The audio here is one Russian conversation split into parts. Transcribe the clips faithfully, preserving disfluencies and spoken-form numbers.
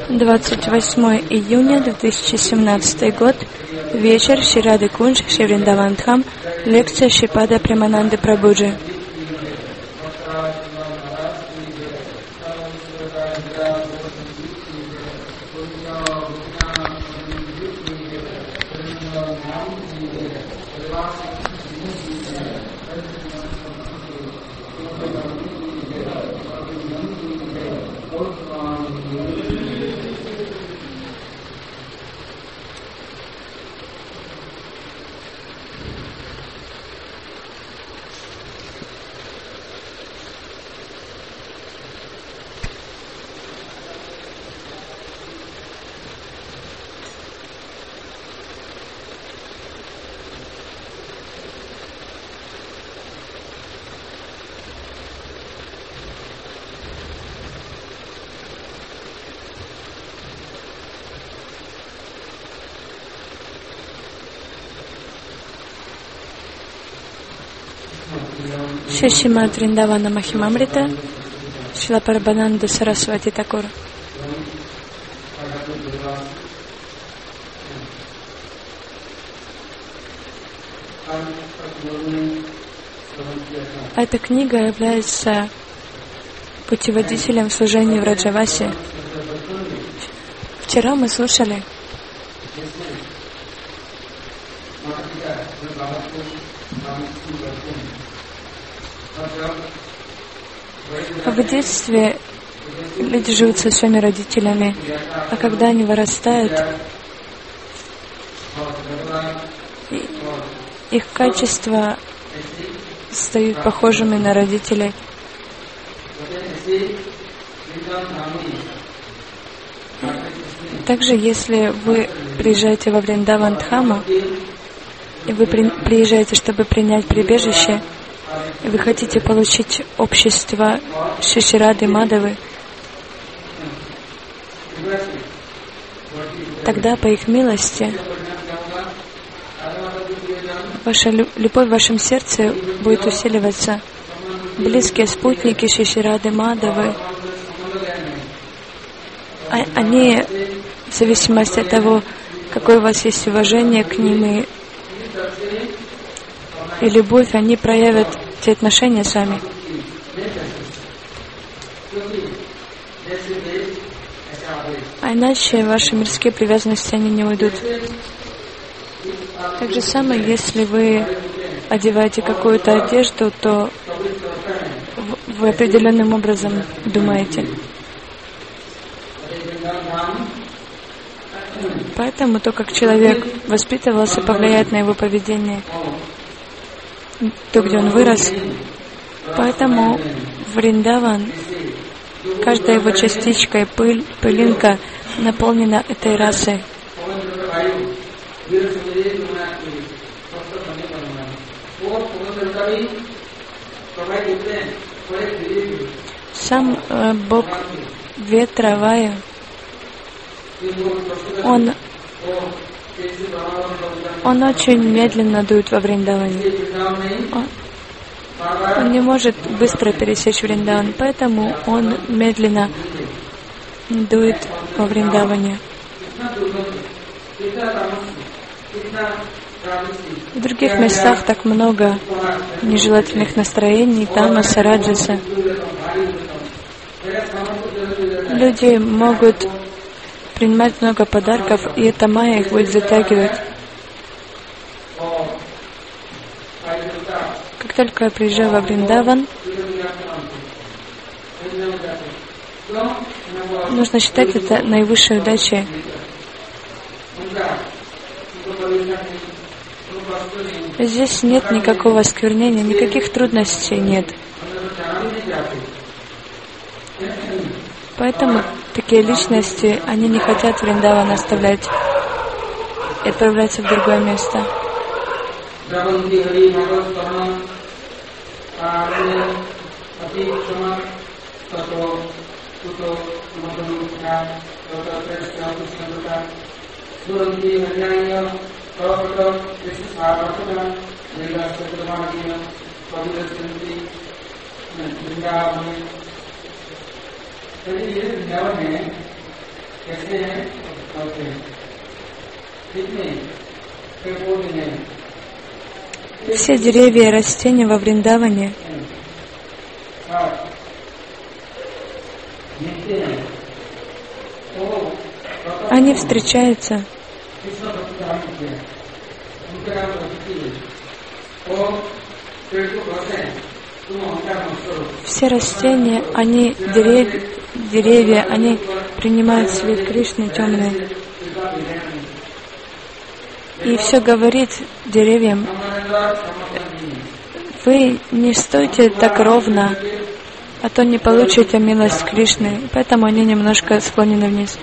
двадцать восьмое июня две тысячи семнадцатый год. Вечер. Шри Рады Кунж, Шри Вриндаван Дхам. Лекция Шрипада Премананды Прабхуджи. Шримад Вриндавана Махимамрита, Шрила Прабхананда Сарасвати Такур. Эта книга является путеводителем в служении в Раджавасе. Вчера мы слушали в детстве люди живут со своими родителями, а когда они вырастают, их качества стают похожими на родителей. Также, если вы приезжаете во Вриндаван Дхаму, и вы при, приезжаете, чтобы принять прибежище, и вы хотите получить общество Шри Рады Мадавы, тогда, по их милости, ваша любовь в вашем сердце будет усиливаться. Близкие спутники Шри Рады Мадавы, они, в зависимости от того, какое у вас есть уважение к ним и, и любовь, они проявят те отношения с вами. А иначе ваши мирские привязанности, они не уйдут. Так же самое, если вы одеваете какую-то одежду, то вы определенным образом думаете. Поэтому то, как человек воспитывался, повлияет на его поведение, то, где он вырос. Поэтому Вриндаван, каждая его частичка и пыль, пылинка наполнена этой расой. Сам э, Бог ветра Ваю, он, он очень медленно дует во Вриндаване. Он, он не может быстро пересечь Вриндаван, поэтому он медленно дует во Вриндаване. В других местах так много нежелательных настроений, тамаса, раджаса. Люди могут принимать много подарков, и эта майя их будет затягивать. Как только я приезжаю во Вриндаван, нужно считать это наивысшей удачей. Здесь нет никакого осквернения, никаких трудностей нет. Поэтому такие личности, они не хотят Вриндаван оставлять и отправляться в другое место. Все деревья и растения во Вриндаване они встречаются. Все растения, они, дерев... деревья, они принимают свет Кришны темный. И все говорит деревьям: вы не стойте так ровно, а то не получите милость Кришны. Поэтому они немножко склонены вниз.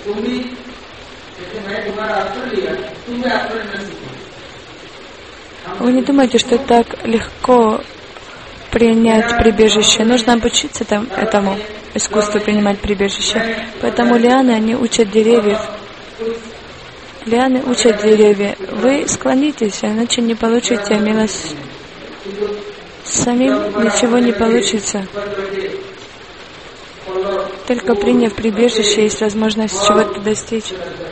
Вы не думайте, что так легко принять прибежище. Нужно обучиться там, этому искусству принимать прибежище. Поэтому лианы, они учат деревьев. Лианы учат деревья. Вы склонитесь, иначе не получите милость. Самим ничего не получится. Только приняв прибежище, есть возможность чего-то достичь.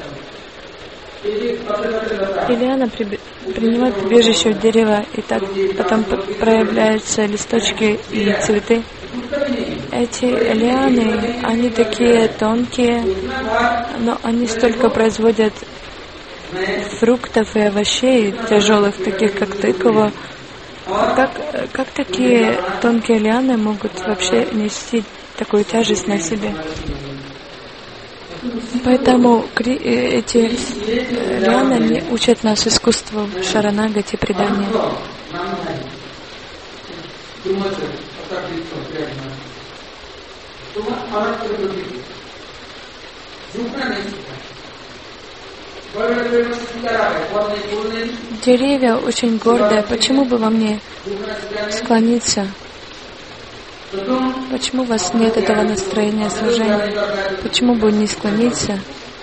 И лиана при... принимает прибежище у дерева, и так потом проявляются листочки и цветы. Эти лианы, они такие тонкие, но они столько производят фруктов и овощей тяжелых, таких как тыква. Как, как такие тонкие лианы могут вообще нести такую тяжесть на себе? Поэтому эти лианы не учат нас искусству шаранагати, предания. Деревья очень гордые. Почему бы вам не склониться? Почему у вас нет этого настроения служения? Почему бы не склониться?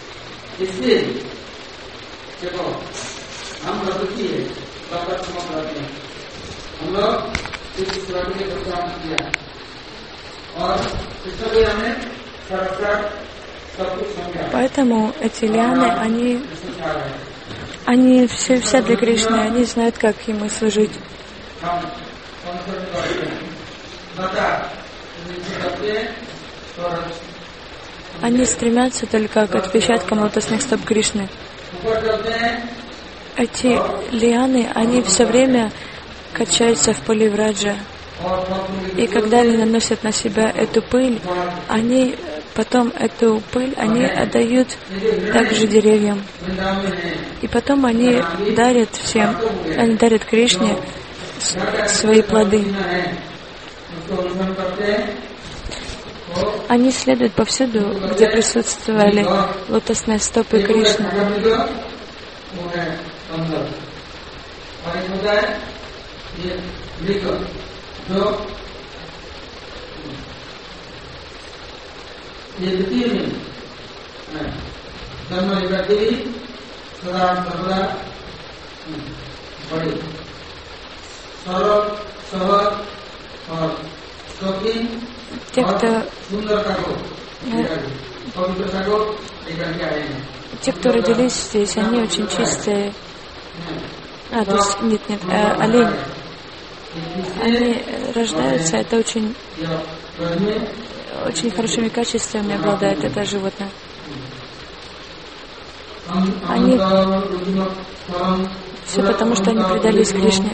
Поэтому эти лианы, они, они все, все для Кришны, они знают, как ему служить. Они стремятся только к отпечаткам лотосных стоп Кришны. Эти лианы, они все время качаются в поливраджа. И когда они наносят на себя эту пыль, они потом эту пыль они отдают также деревьям. И потом они дарят всем, они дарят Кришне свои плоды. Они следуют повсюду, где присутствовали лотосные стопы Кришны. Те, кто, те, кто родились здесь, они очень чистые. А, то есть, нет, нет, э, олени. Они рождаются, это очень, очень хорошими качествами обладает это животное. Они, все потому, что они предались Кришне.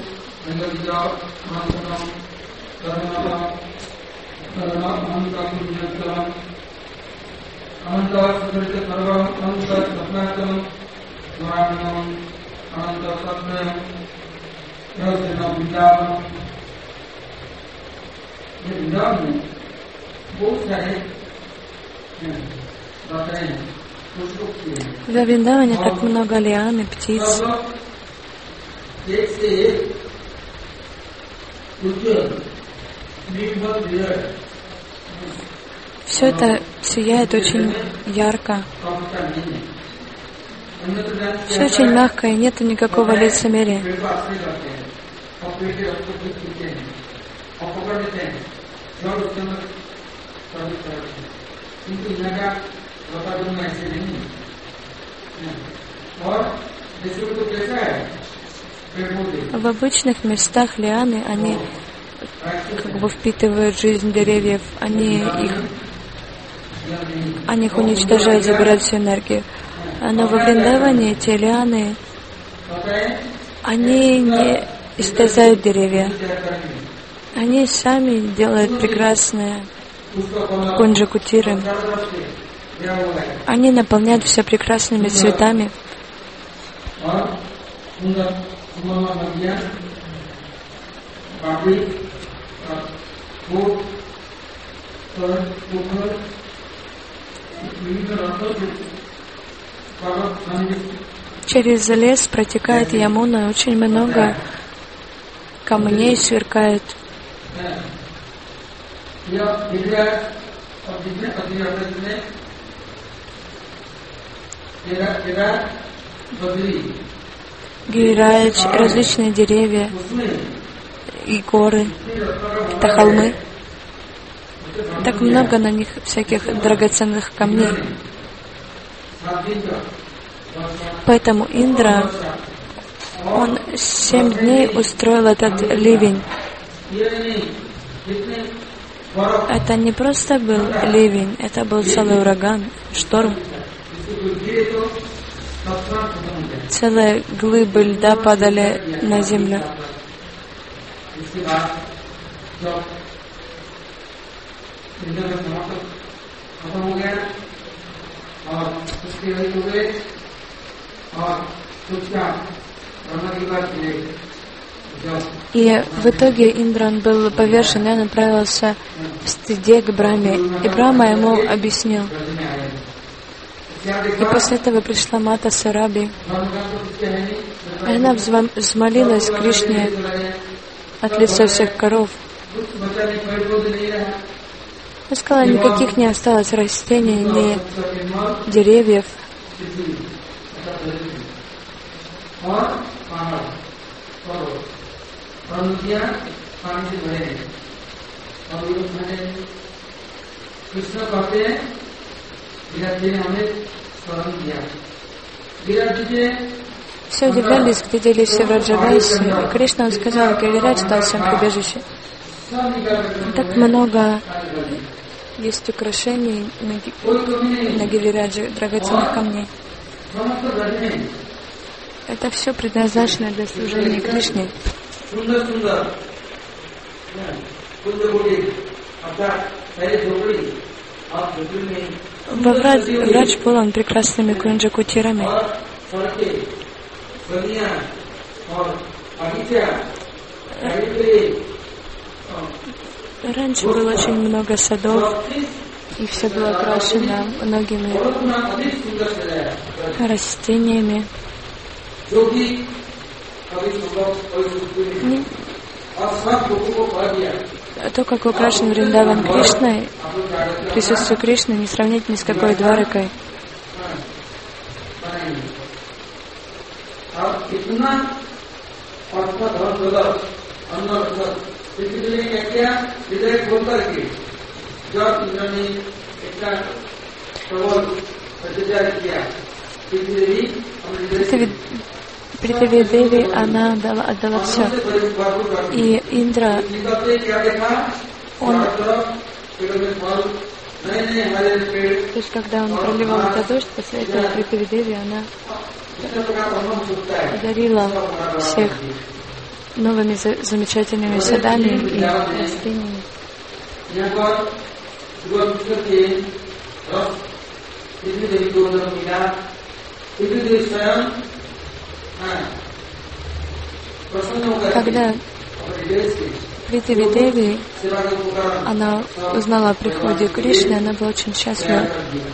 В Вриндаване так много лиан и птиц. Все это сияет очень ярко. Все очень мягко, и нет никакого лицемерия. В обычных местах лианы, они как бы впитывают жизнь деревьев, они их, они их уничтожают, забирают всю энергию. Но во Вриндаване те лианы, они не истязают деревья. Они сами делают прекрасные кунджа-кутиры. Они наполняют все прекрасными цветами. Через лес протекает Ямуна, очень много камней сверкает. Гирирадж, различные деревья и горы, это холмы. Так много на них всяких драгоценных камней. Поэтому Индра, он семь дней устроил этот ливень. Это не просто был ливень, это был целый ураган, шторм. Целые глыбы льда падали на землю. И в итоге Индран был повержен, и он отправился в стыде к Брахме. И Брахма ему объяснил. И после этого пришла Мата Сараби. И она взмолилась Кришне от лица всех коров. Она сказала, никаких не осталось растений, ни деревьев. Все удивлялись, глядели все в Раджавасе. И Кришна, он сказал, Гирирадж дал всем прибежище. Так много есть украшений на, на Гирирадже, драгоценных камней. Это все предназначено для служения Кришне. Врадж полон прекрасными кунджа-кутирами. Раньше было очень много садов, и все было окрашено многими растениями. Не... То, как украшен Вриндаван Кришной, присутствие Кришны не сравнить ни с какой дваракой. Притави Деви, она отдала, отдала все. И Индра, он, то есть когда он проливал этот дождь, после этого Притави Деви, она одарила всех новыми за, замечательными садами и растениями. Когда Притави Деви, она узнала о приходе Кришны, она была очень счастлива.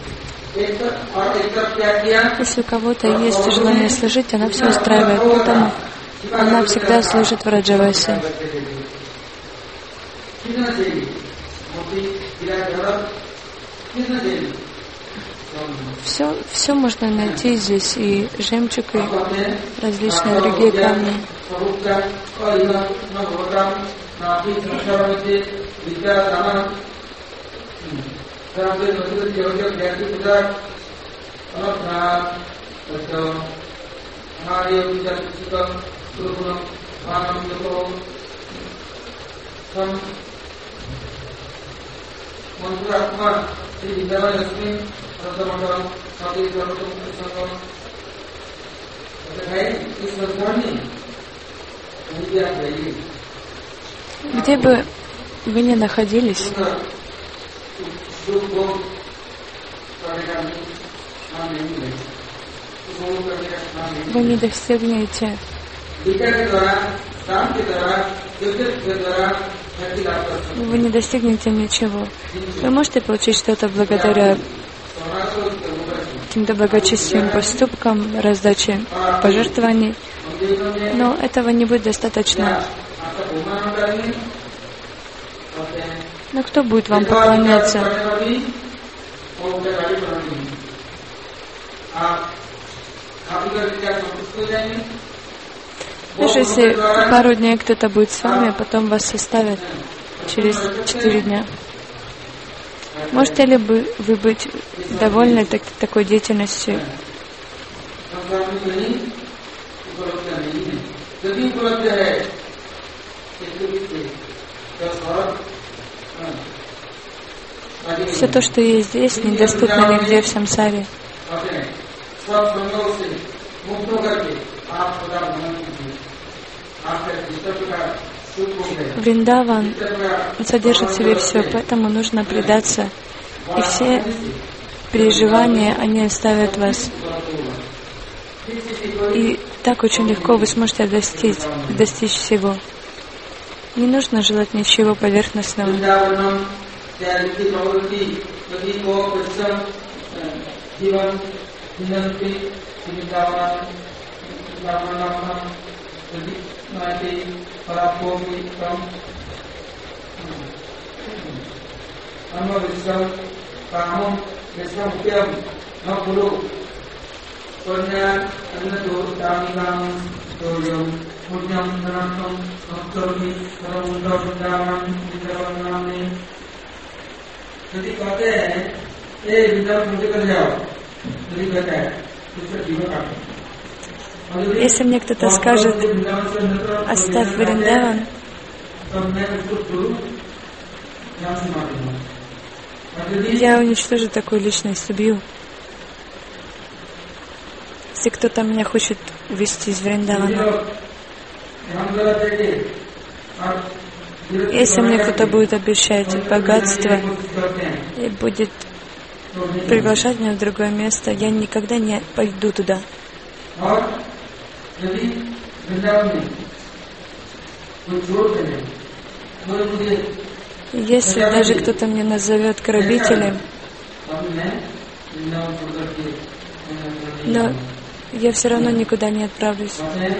Если у кого-то есть желание служить, она все устраивает, поэтому она всегда служит в Раджавасе. Все, все можно найти здесь, и жемчуг, и различные другие камни. Где бы вы ни находились, вы не достигнете вы не достигнете ничего. Вы можете получить что-то благодаря каким-то благочестивым поступкам, раздаче пожертвований, но этого не будет достаточно. Но кто будет вам поклоняться? Даже если пару дней кто-то будет с вами, а потом вас оставят через четыре дня. Можете ли вы быть довольны так, такой деятельностью? Все то, что есть здесь, недоступно нигде в самсаре. Вриндаван содержит в себе все, поэтому нужно предаться. И все переживания, они оставят вас. И так очень легко вы сможете достичь, достичь всего. Не нужно желать ничего поверхностного. Если мне кто-то скажет, оставь Вриндаван, я уничтожу такую личность, убью. Если кто-то меня хочет увести из Вриндавана, если мне кто-то будет обещать богатство и будет приглашать меня в другое место, я никогда не пойду туда. Если даже кто-то меня назовет грабителем, но я все равно никуда не отправлюсь.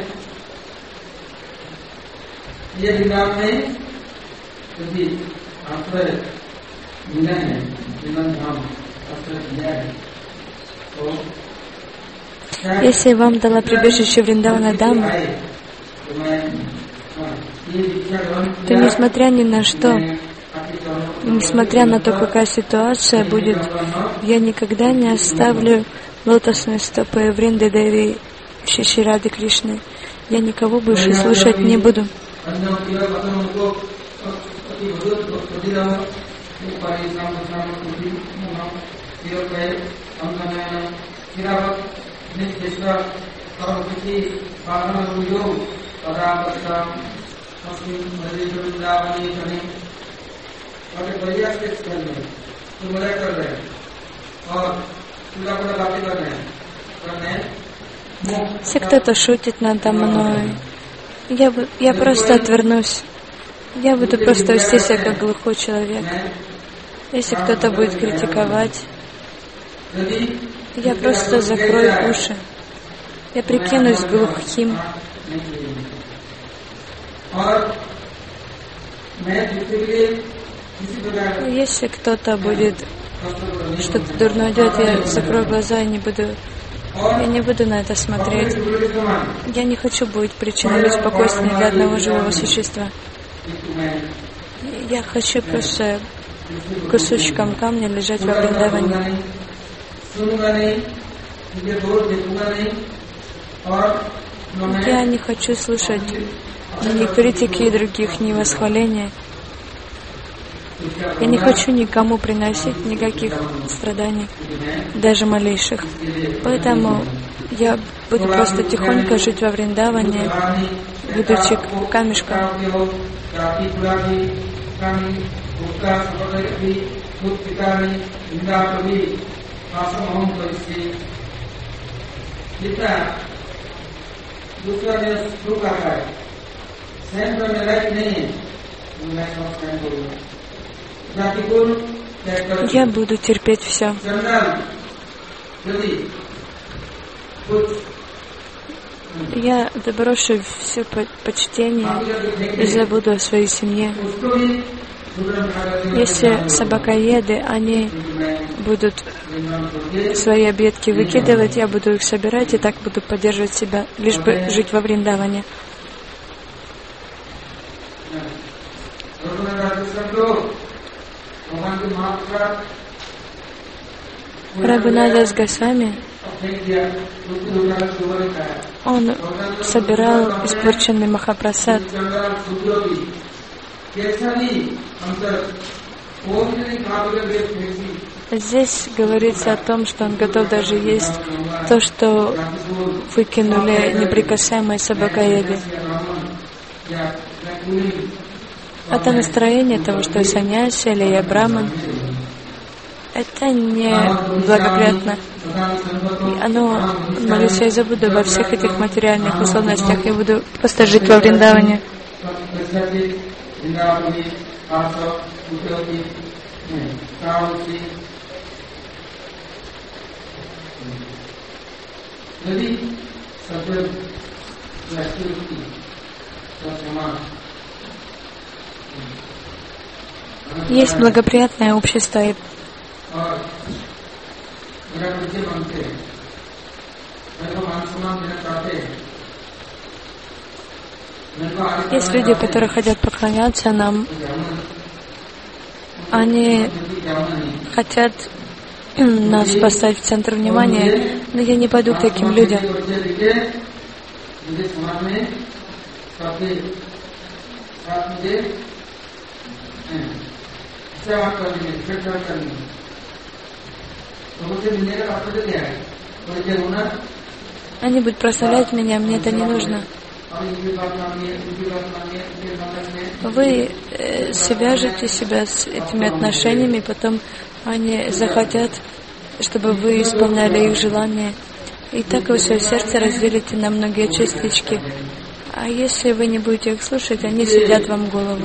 Если вам дала прибежище Вриндавана Дама, то несмотря ни на что, несмотря на то, какая ситуация будет, я никогда не оставлю лотосные стопы Вринды Деви Шри Рады Кришны. Я никого больше слушать не буду. Если кто-то шутит надо мной, я, я просто отвернусь. Я буду просто вести себя как глухой человек. Если кто-то будет критиковать, я просто закрою уши. Я прикинусь глухим. Если кто-то будет что-то дурное делать, я закрою глаза и не буду, я не буду на это смотреть. Я не хочу быть причиной беспокойства для одного живого существа. Я хочу просто кусочком камня лежать во Вриндаване. Я не хочу слушать ни критики других, ни восхваления. Я не хочу никому приносить никаких страданий, даже малейших. Поэтому я буду просто тихонько жить во Вриндаване, будучи камешком. Я буду терпеть все. Я заброшу все почтение и забуду о своей семье. Если собакоеды, они будут свои объедки выкидывать, я буду их собирать и так буду поддерживать себя, лишь бы жить во Вриндаване. Рагунадас Госвами, он собирал испорченный Махапрасад. Здесь говорится о том, что он готов даже есть то, что выкинули неприкасаемые собакоеды. Это настроение того, что я саньяси или я браман. Это не благоприятно. И оно, молюсь, я забуду обо всех этих материальных условностях. Я буду просто жить во Вриндаване. Есть благоприятное общество. И есть люди, которые хотят поклоняться нам. Они хотят нас поставить в центр внимания, но я не пойду к таким людям. Они будут прославлять меня, мне это не нужно. Вы э, свяжете себя с этими отношениями, потом они захотят, чтобы вы исполняли их желания. И так вы свое сердце разделите на многие частички. А если вы не будете их слушать, они съедят вам голову.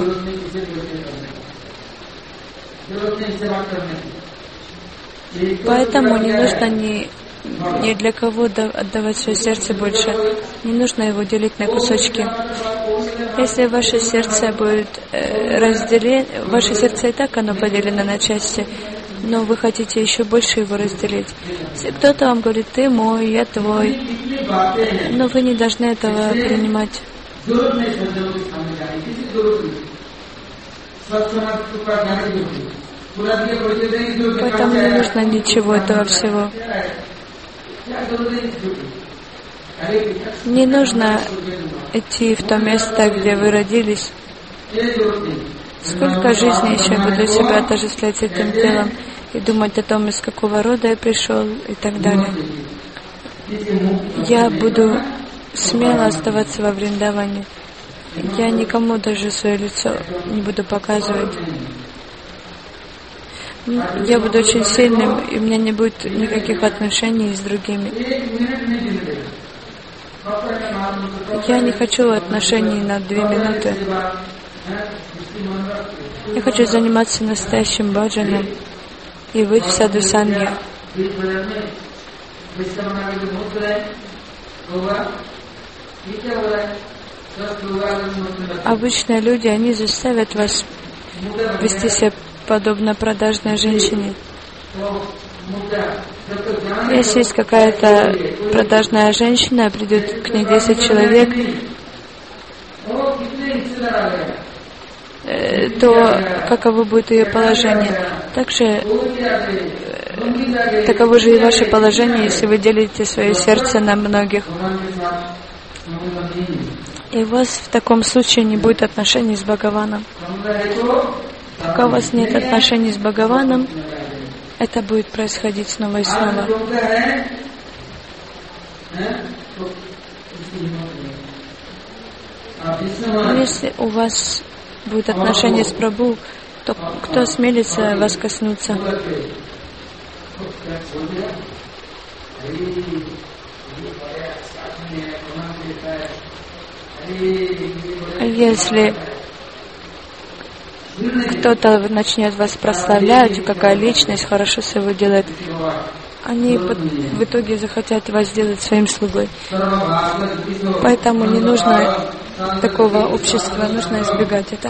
Поэтому не нужно ни, ни для кого отдавать свое сердце больше. Не нужно его делить на кусочки. Если ваше сердце будет э, разделено, ваше сердце и так оно поделено на части, но вы хотите еще больше его разделить. Если кто-то вам говорит, ты мой, я твой, но вы не должны этого принимать. Поэтому не нужно ничего этого всего. Не нужно идти в то место, где вы родились. Сколько жизней еще я буду себя отождествлять с этим телом и думать о том, из какого рода я пришел и так далее. Я буду смело оставаться во Вриндаване. Я никому даже свое лицо не буду показывать. Я буду очень сильным, и у меня не будет никаких отношений с другими. Я не хочу отношений на две минуты. Я хочу заниматься настоящим баджаном и быть в саду сангья. Обычные люди, они заставят вас вести себя подобно продажной женщине. Если есть какая-то продажная женщина, придет к ней десять человек, то каково будет ее положение? Также таково же и ваше положение, если вы делите свое сердце на многих. И у вас в таком случае не будет отношений с Бхагаваном. Пока у вас нет отношений с Бхагаваном, это будет происходить снова и снова. Если у вас будет отношение с Прабху, то кто осмелится вас коснуться? Если кто-то начнет вас прославлять, какая личность хорошо все его делает, они в итоге захотят вас сделать своим слугой. Поэтому не нужно такого общества, нужно избегать это.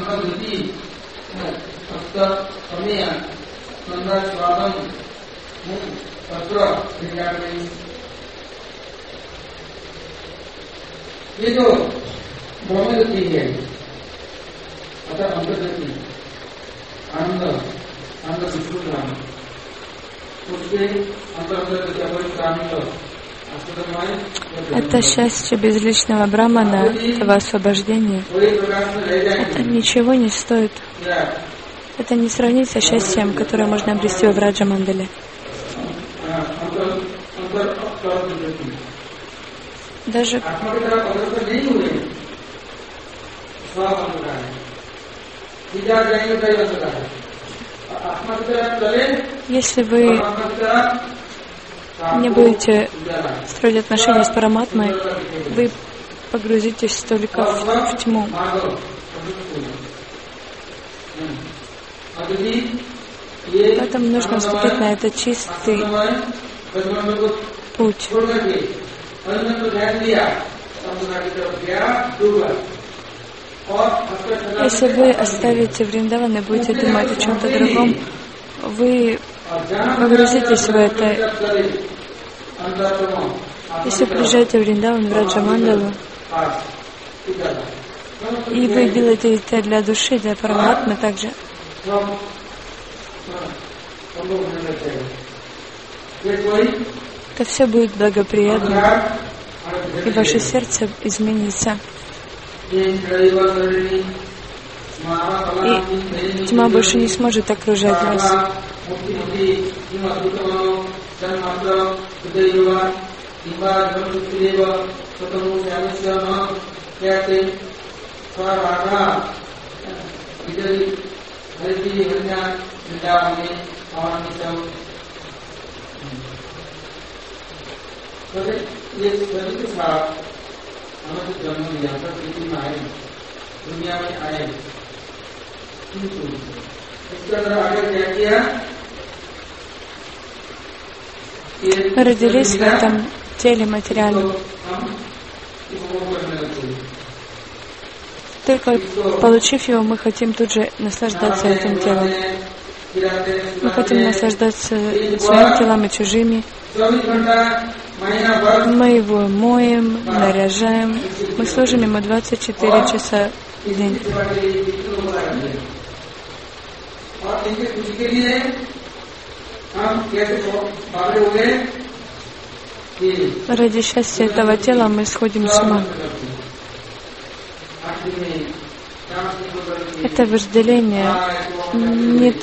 Это счастье безличного брамана, этого освобождения. Это ничего не стоит. Это не сравнится с счастьем, которое можно обрести в Раджа-мандале. Даже если вы не будете строить отношения с Параматмой, вы погрузитесь только в, в тьму. Поэтому нужно вступить на этот чистый путь. Если вы оставите Вриндаван и будете думать о чем-то другом, вы погрузитесь в это. Если приезжаете в Вриндаван, в Раджа-мандалу, и вы делаете это для души, для Параматмы также, то все будет благоприятно, и ваше сердце изменится. И тьма больше не сможет окружать вас. Мы родились в этом теле материальном. Только получив его, мы хотим тут же наслаждаться этим телом. Мы хотим наслаждаться своим телом и чужими. Мы его моем, наряжаем. Мы служим ему двадцать четыре часа в день. Ради счастья этого тела мы сходим с ума. Это вожделение. Нет.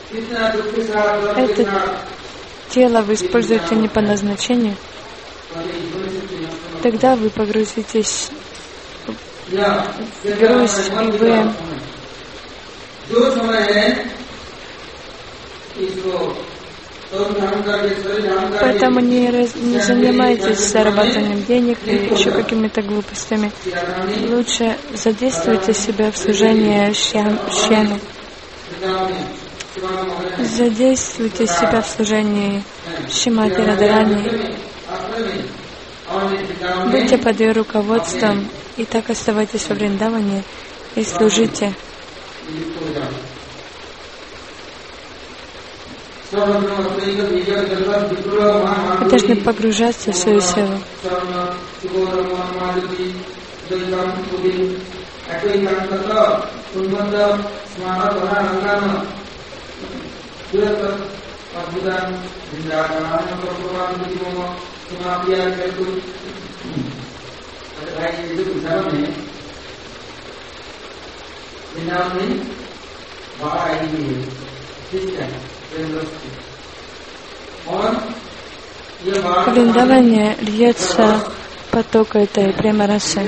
Это тело вы используете не по назначению. Тогда вы погрузитесь в грусть, и вы поэтому не, раз, не занимайтесь зарабатыванием денег и еще какими-то глупостями. Лучше задействуйте себя в служении Шьяме. Задействуйте себя в служении Шримати Радхарани. Будьте под ее руководством и так оставайтесь во Вриндаване и служите. Вы должны погружаться в свою силу. В Вриндаване льется поток этой према-расы.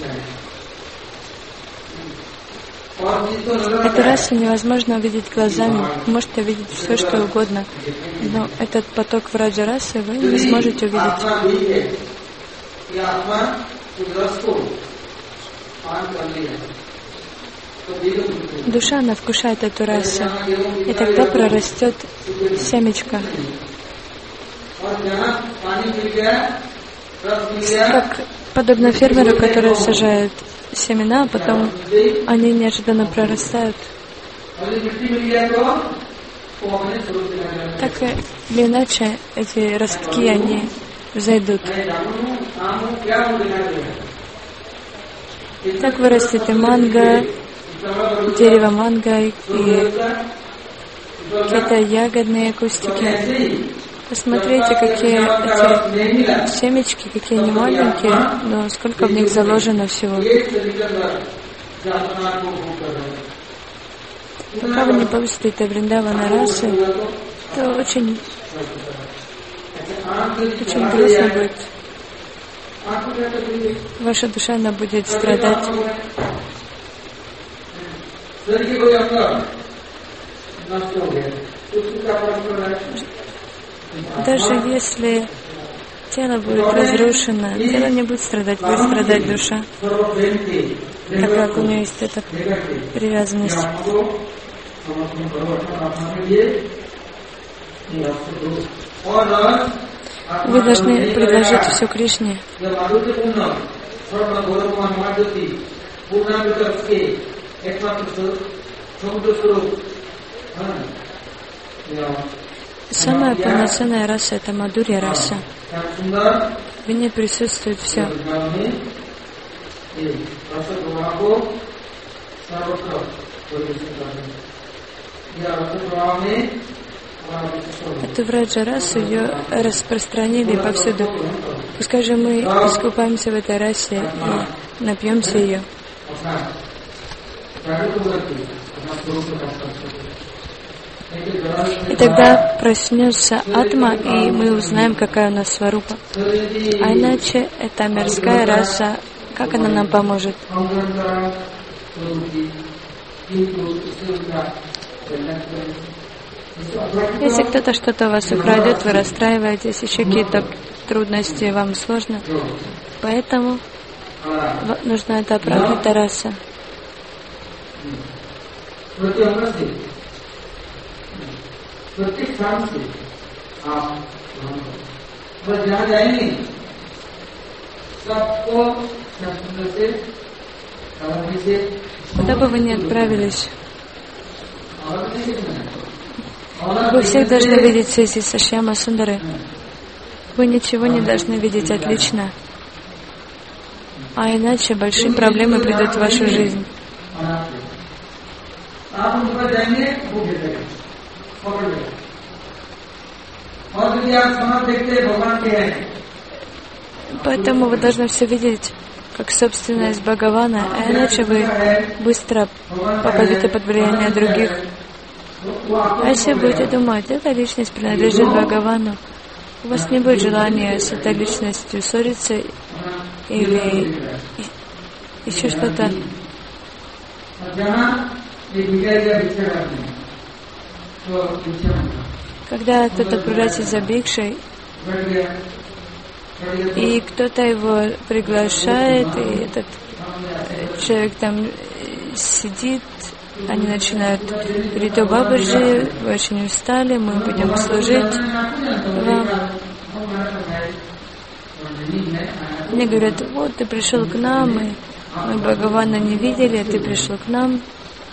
Эту расу невозможно увидеть глазами. Вы можете увидеть все, что угодно. Но этот поток враджа-расы вы не сможете увидеть. Душа, она вкушает эту расу. И тогда прорастет семечко. Как подобно фермеру, который сажает семена, а потом они неожиданно прорастают. Так или иначе, эти ростки, они взойдут. Так вырастет и манго, дерево манго, и какие-то ягодные кустики. Посмотрите, какие эти семечки, какие они маленькие, но сколько в них заложено всего. Пока вы не получите этой Вриндавана расы, то очень, очень грустно будет. Ваша душа, она будет страдать. Даже если тело будет разрушено, тело не будет страдать, будет страдать душа, так как у нее есть эта привязанность. Вы должны предложить все Кришне. Самая полноценная раса — это Мадурья раса. В ней присутствует все. Эту враджа расу ее распространили повсюду. Пускай же мы искупаемся в этой расе и напьемся ее. И тогда проснется атма, и мы узнаем, какая у нас сварупа. А иначе эта мирская раса, как она нам поможет? Если кто-то что-то у вас украдет, вы расстраиваетесь, еще какие-то трудности, вам сложно. Поэтому нужна эта пракрита раса. Куда бы вы ни отправились, вы всех должны видеть Сиси Сашьяма Сундары. Вы ничего не должны видеть отлично, а иначе большие проблемы придут в вашу жизнь. Поэтому вы должны все видеть как собственность Бхагавана, а иначе вы быстро попадете под влияние других. А если будете думать, эта личность принадлежит Бхагавану, у вас не будет желания с этой личностью ссориться или еще что-то. Когда кто-то отправляется за бикшей, и кто-то его приглашает, и этот человек там сидит, они начинают говорить: о Бабаджи, вы очень устали, мы будем служить вам. Мне говорят: вот ты пришел к нам, и мы Бхагавана не видели, а ты пришел к нам.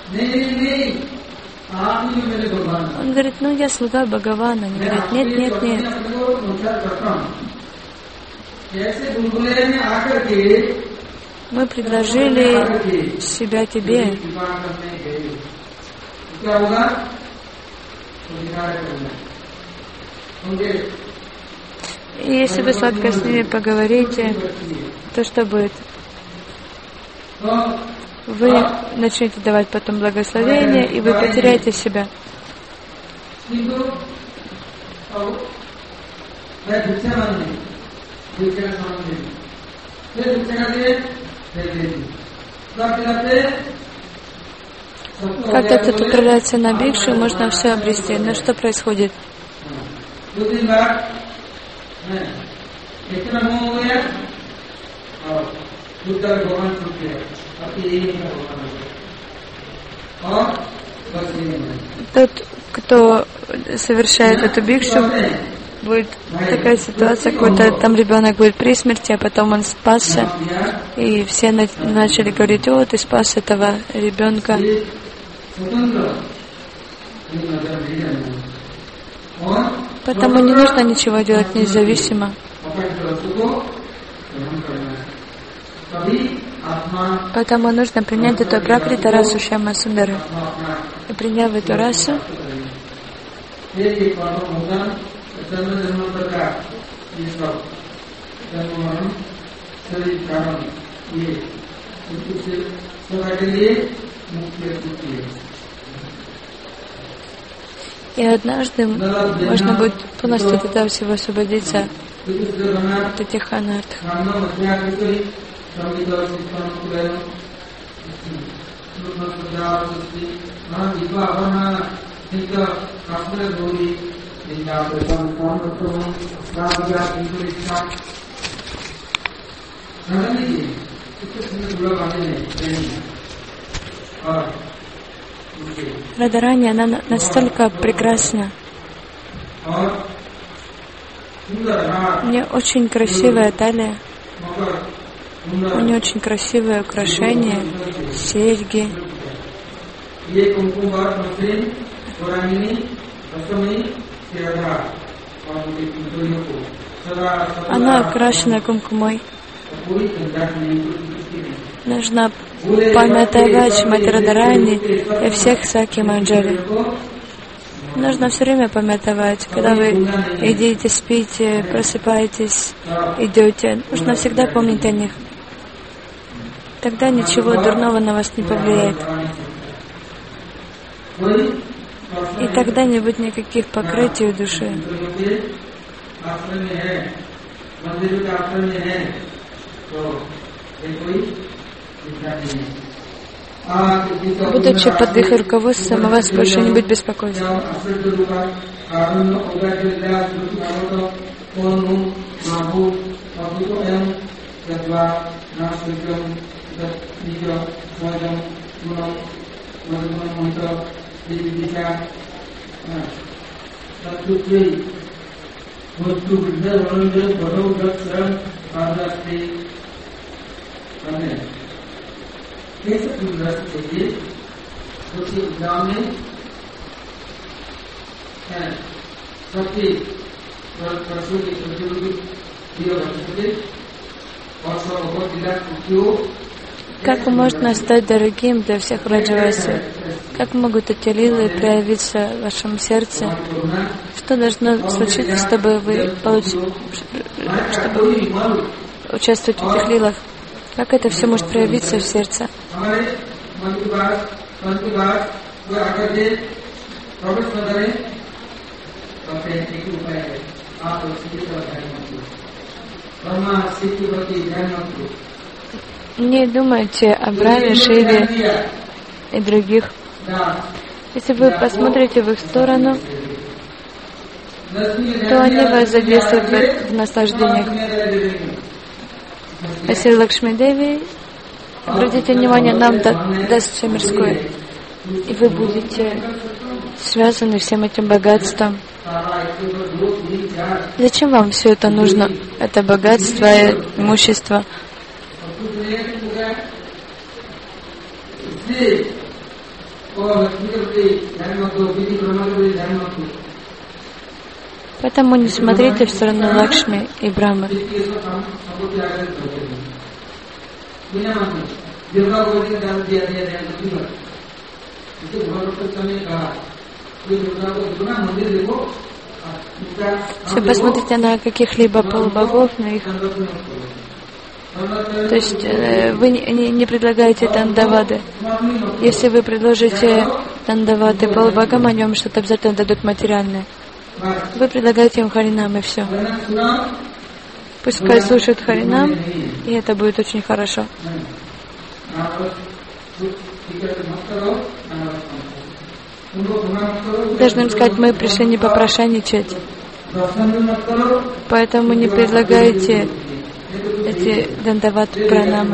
Он говорит: ну я слуга Бхагавана. Они говорят: нет, нет, нет. Мы предложили себя тебе. И если вы сладко с ними поговорите, то что будет? Вы начнете давать потом благословение, и вы потеряете себя. Когда кто-то отправляется на бикшу, можно все обрести. Но что происходит? Тот, кто совершает эту бикшу, будет такая ситуация, какой-то там ребенок будет при смерти, а потом он спасся, и все на- начали говорить: о, ты спас этого ребенка. Поэтому не нужно ничего делать независимо. Поэтому нужно принять эту пракрита расу Шьяма Сундара. И приняв эту расу, и однажды можно будет полностью от этого всего освободиться, от этих анарт. Радарани, она на- настолько прекрасна. У нее очень красивая талия, у нее очень красивое украшение, серьги. Она окрашена кумкумой. Нужно памятовать Шримати Радарани и всех Саки Манджари. Нужно все время памятовать, когда вы едите, спите, просыпаетесь, идете. Нужно всегда помнить о них. Тогда ничего дурного на вас не повлияет. И тогда не будет никаких покрытий у души. Будучи под их руководством, о вас больше не будет беспокойства. Как можно стать дорогим для всех Раджаваси? Как могут эти лилы проявиться в вашем сердце? Что должно случиться, чтобы вы получили, чтобы участвовать в этих лилах? Как это все может проявиться в сердце? Не думайте о Браме, Шиве и других. Если вы посмотрите в их сторону, то они вас задействуют в наслаждениях. Если Лакшми Деви, обратите внимание, нам даст все мирское, и вы будете связаны всем этим богатством. Зачем вам все это нужно? Это богатство и имущество. Поэтому не смотрите в сторону Лакшми и Брамы. Если посмотрите на каких-либо полубогов, на их... То есть э, вы не, не, не предлагаете дандавады. Если вы предложите дандавады полубогам, они вам что-то обязательно дадут материальное. Вы предлагаете им харинам, и все. Пускай слушают харинам, и это будет очень хорошо. Должны им сказать, мы пришли не попрошайничать. Поэтому не предлагайте эти дандават пранамы.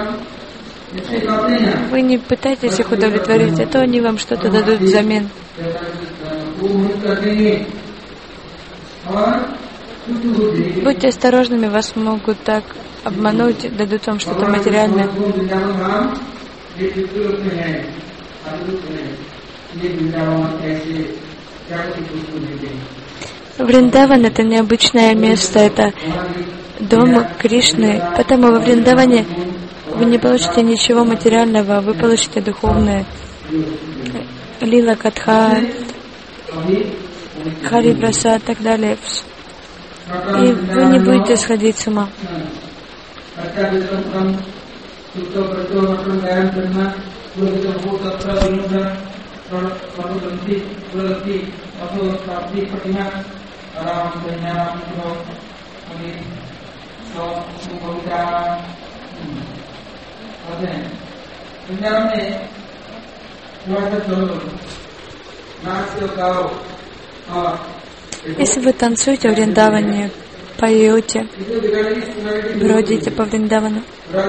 Вы не пытаетесь их удовлетворить, а то они вам что-то дадут взамен. Будьте осторожными, вас могут так обмануть, дадут вам что-то материальное. Вриндаван — это необычное место, это дом Кришны. Поэтому во Вриндаване вы не получите ничего материального, вы получите духовное. Лила Катха, Хари Прасад и так далее. И вы не будете сходить с ума. Если вы танцуете в Вриндаване, поете, бродите по Вриндавану,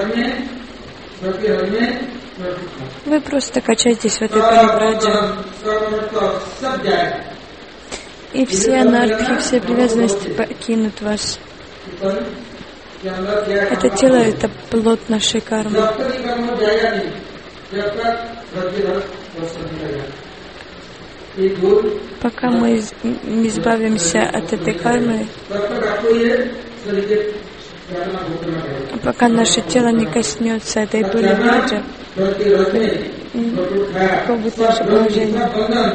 вы просто качаетесь в этой парибрадже. И все анархи, все привязанности покинут вас. Это тело — это плод нашей кармы. Пока мы не избавимся от этой кармы, пока наше тело не коснется этой парибраджи, каково будет наше положение?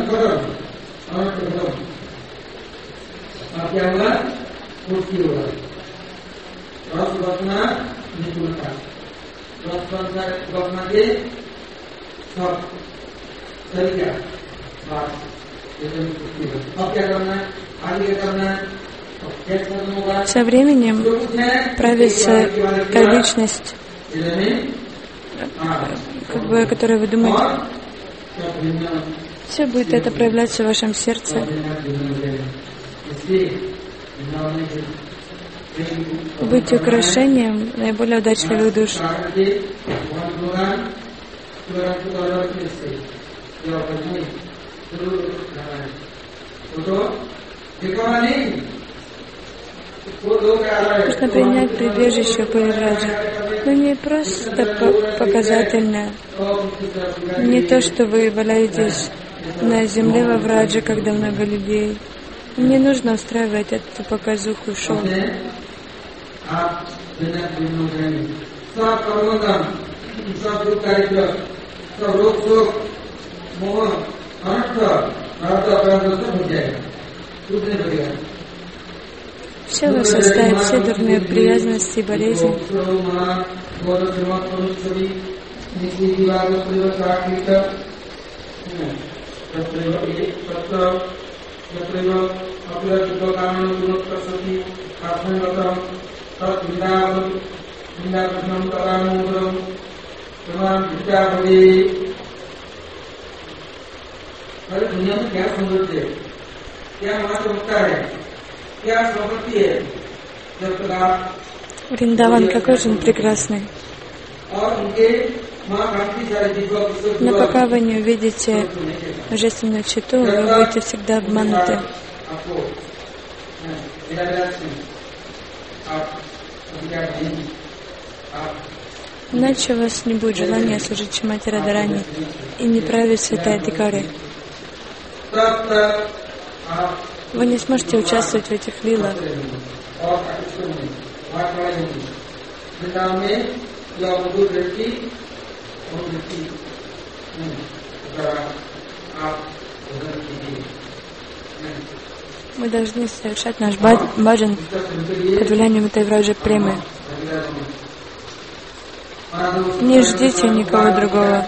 Со временем проявится та личность, как бы, о которой вы думаете. Все будет это проявляться в вашем сердце. Быть украшением наиболее удачливых душ. Нужно принять прибежище Парибраджи, но не просто показательное, не то, что вы валяетесь на земле во Врадже, когда много людей. Не нужно устраивать эту показуху, шоу. Все вас оставит, все дурные привязанности и болезни. Вриндаван, какой же он прекрасный. Но пока вы не увидите божественную читу, вы будете всегда обмануты. Иначе у вас не будет желания служить Шримати Радхарани и не править святой Адхикари. Вы не сможете участвовать в этих лилах. Мы должны совершать наш баджан под влиянием этой враджи премы. Не ждите никого другого.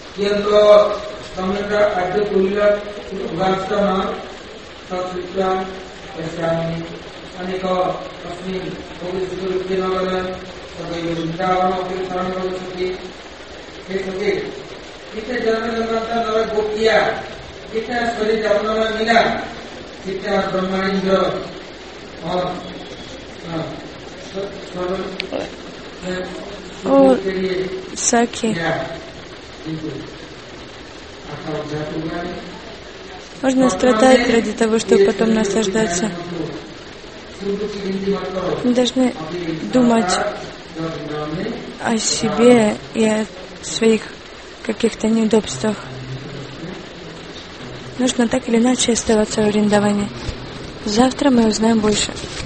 О, Саки, можно страдать ради того, чтобы потом наслаждаться. Мы должны думать о себе и о своих каких-то неудобствах. Нужно так или иначе оставаться в Вриндаване. Завтра мы узнаем больше.